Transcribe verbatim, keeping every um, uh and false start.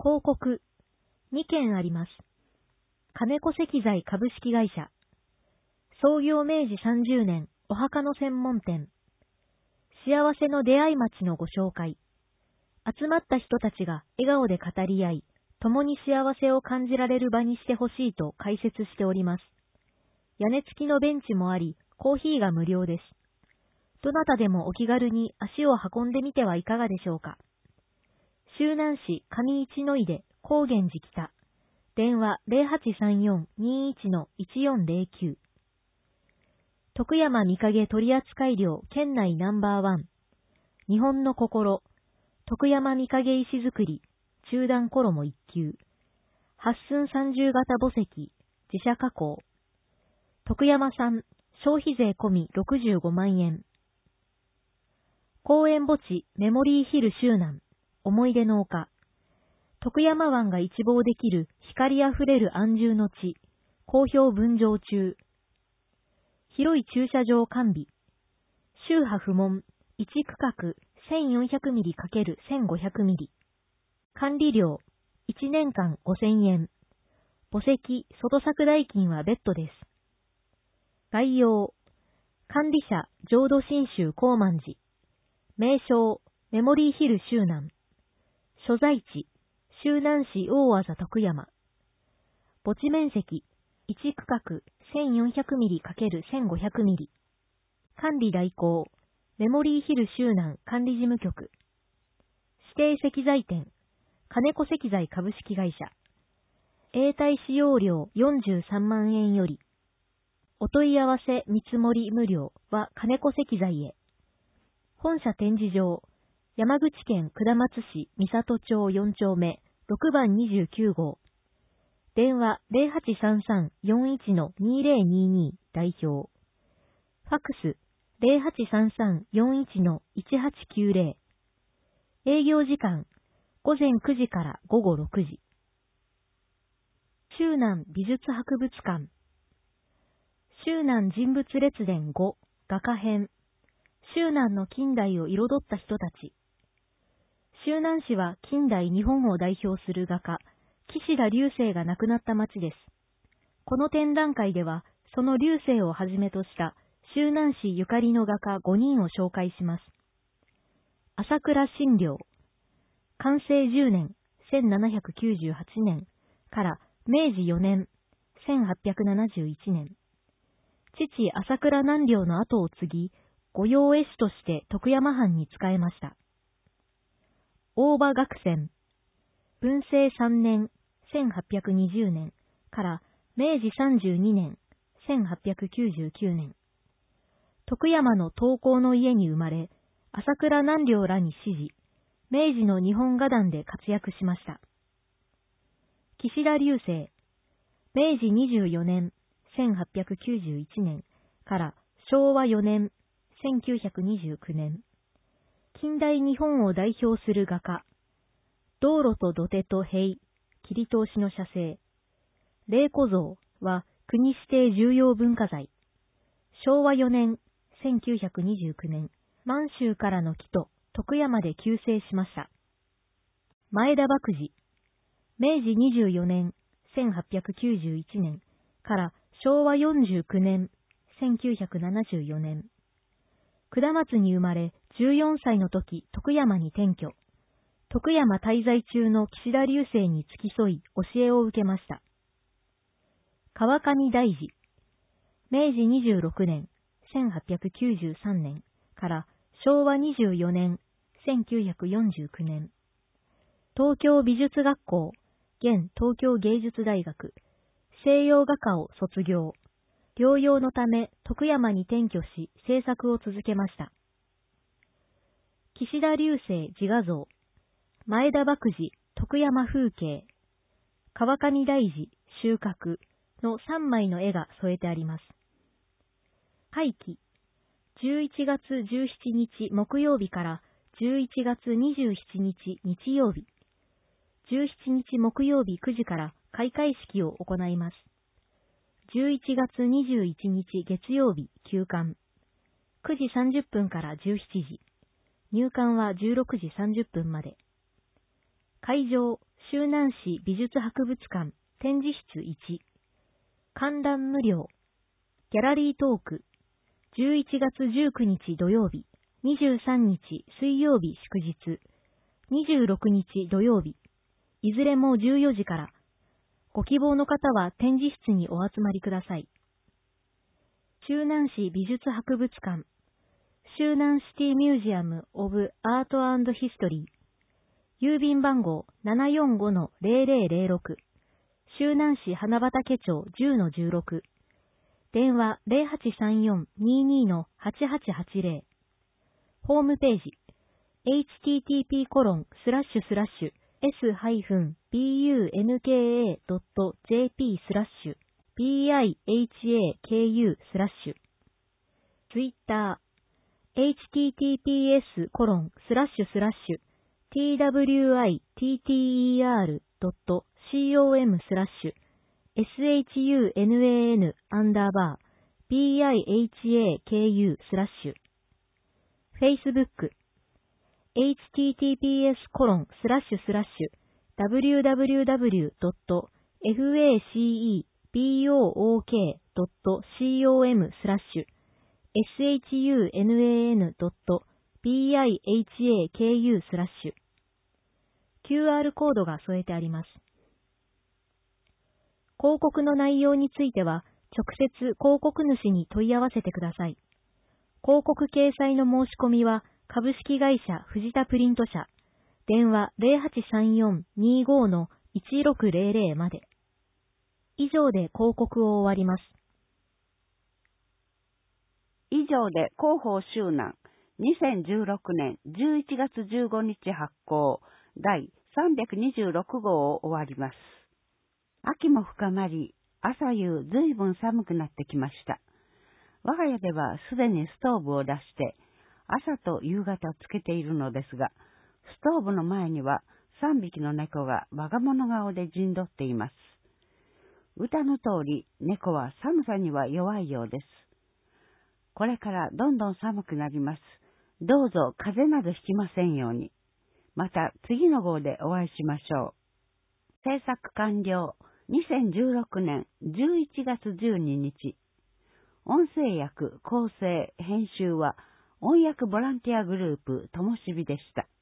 広告、にけんあります。金子石材株式会社。創業明治さんじゅうねん、お墓の専門店。幸せの出会い町のご紹介。集まった人たちが笑顔で語り合い、共に幸せを感じられる場にしてほしいと解説しております。屋根付きのベンチもあり、コーヒーが無料です。どなたでもお気軽に足を運んでみてはいかがでしょうか。周南市上一の井で高原寺北。電話 ゼロはちさんよん にいち いちよんゼロきゅう。徳山みかげ取扱量県内ナンバーワン。日本の心。徳山みかげ石造り。中段衣一級。八寸三十型墓石。自社加工。徳山産。消費税込みろくじゅうごまんえん。公園墓地メモリーヒル周南。思い出の丘。徳山湾が一望できる光あふれる安住の地。好評分譲中。広い駐車場完備。宗派不問。いち区画 せんよんひゃくミリかけるせんごひゃくミリ。管理料。いちねんかんごせんえん。墓石、外作代金は別途です。概要。管理者、浄土真宗高万寺。名称、メモリーヒル周南。所在地、周南市大字徳山。墓地面積、いち区画 せんよんひゃくミリかけるせんごひゃくミリ。管理代行、メモリーヒル周南管理事務局。指定石材店、金子石材株式会社。永代使用料よんじゅうさんまんえんより。お問い合わせ見積もり無料は金子石材へ。本社展示場、山口県下松市三郷町よんちょうめろくばんにじゅうきゅうごう。電話 ゼロはちさんさんよんいち にゼロにに 代表。ファックス ゼロはちさんさんよんいち いちはちきゅうゼロ。営業時間午前くじから午後ろくじ。周南美術博物館。周南人物列伝ご画家編。周南の近代を彩った人たち。周南市は近代日本を代表する画家、岸田劉生が亡くなった町です。この展覧会では、その劉生をはじめとした周南市ゆかりの画家ごにんを紹介します。朝倉新良。寛政じゅうねん、せんななひゃくきゅうじゅうはちねんから明治よねん、せんはっぴゃくななじゅういちねん。父朝倉南良の後を継ぎ、御用絵師として徳山藩に仕えました。大場学泉。文政さんねん、せんはっぴゃくにじゅうねんから明治さんじゅうにねん、せんはっぴゃくきゅうじゅうきゅうねん。徳山の東光の家に生まれ、朝倉南良らに師事、明治の日本画壇で活躍しました。岸田劉生。明治にじゅうよねん、せんはっぴゃくきゅうじゅういちねんから昭和よねん、せんきゅうひゃくにじゅうきゅうねん。近代日本を代表する画家。道路と土手と塀、切り通しの写生。霊子像は国指定重要文化財。昭和よねん、せんきゅうひゃくにじゅうきゅうねん、満州からの帰途、徳山で急逝しました。前田麦治。明治にじゅうよねん、せんはっぴゃくきゅうじゅういちねんから昭和よんじゅうきゅうねん、せんきゅうひゃくななじゅうよねん。下松に生まれ、じゅうよんさいの時、徳山に転居。徳山滞在中の岸田劉生に付き添い、教えを受けました。川上大治。明治にじゅうろくねん、せんはっぴゃくきゅうじゅうさんねんから昭和にじゅうよねん、せんきゅうひゃくよんじゅうきゅうねん。東京美術学校、現東京芸術大学、西洋画科を卒業。療養のため徳山に転居し制作を続けました。岸田劉生自画像。前田麦治徳山風景。川上大治収穫のさんまいの絵が添えてあります。会期。じゅういちがつじゅうしちにち木曜日からじゅういちがつにじゅうしちにち日曜日。じゅうしちにち木曜日くじから開会式を行います。じゅういちがつにじゅういちにち月曜日休館。くじさんじゅっぷんからじゅうしちじ。入館はじゅうろくじさんじゅっぷんまで。 会場、周南市美術博物館、展示室いち。観覧無料。ギャラリートーク。じゅういちがつじゅうくにち土曜日、にじゅうさんにち水曜日祝日、にじゅうろくにち土曜日、いずれもじゅうよじから。ご希望の方は展示室にお集まりください。周南市美術博物館、周南シティミュージアム・オブ・アート&ヒストリー、郵便番号 ななよんごのゼロゼロゼロろく、周南市花畑町 じゅうのじゅうろく、電話 ゼロはちさんよん にーにーのはちはちはちゼロ、ホームページ エイチティーティーピーコロンスラッシュスラッシュエスハイフンビーユーエヌケーエードットジェーピースラッシュビーアイエイチエーケーユースラッシュ、ツイッター エイチティーティーピーエスコロンスラッシュスラッシュ ティーダブリューアイティーティーイーアールドットコムスラッシュ エスエイチユーエヌエーエヌ アンダーバー ビーアイエイチエーケーユー スラッシュ、Facebook エイチティーティーピーエスコロンスラッシュスラッシュダブリューダブリューダブリュードットフェイスブックドットコムスラッシュ エスエイチユーエヌエーエヌドットビーアイエイチエーケーユー スラッシュ、キューアール コードが添えてあります。広告の内容については、直接広告主に問い合わせてください。広告掲載の申し込みは、株式会社藤田プリント社、電話 ゼロはちさんよん にーごのいちろくゼロゼロまで。以上で広告を終わります。 以上で広報周南にせんじゅうろくねんじゅういちがつじゅうごにち発行だいさんびゃくにじゅうろくごうを終わります。秋も深まり、朝夕ずいぶん寒くなってきました。我が家ではすでにストーブを出して、朝と夕方つけているのですが、ストーブの前にはさんびきの猫が我が物顔で陣取っています。歌の通り、猫は寒さには弱いようです。これからどんどん寒くなります。どうぞ風邪などひきませんように。また次の号でお会いしましょう。制作完了。にせんじゅうろくねんじゅういちがつじゅうににち。音声訳、構成、編集は音訳ボランティアグループともしびでした。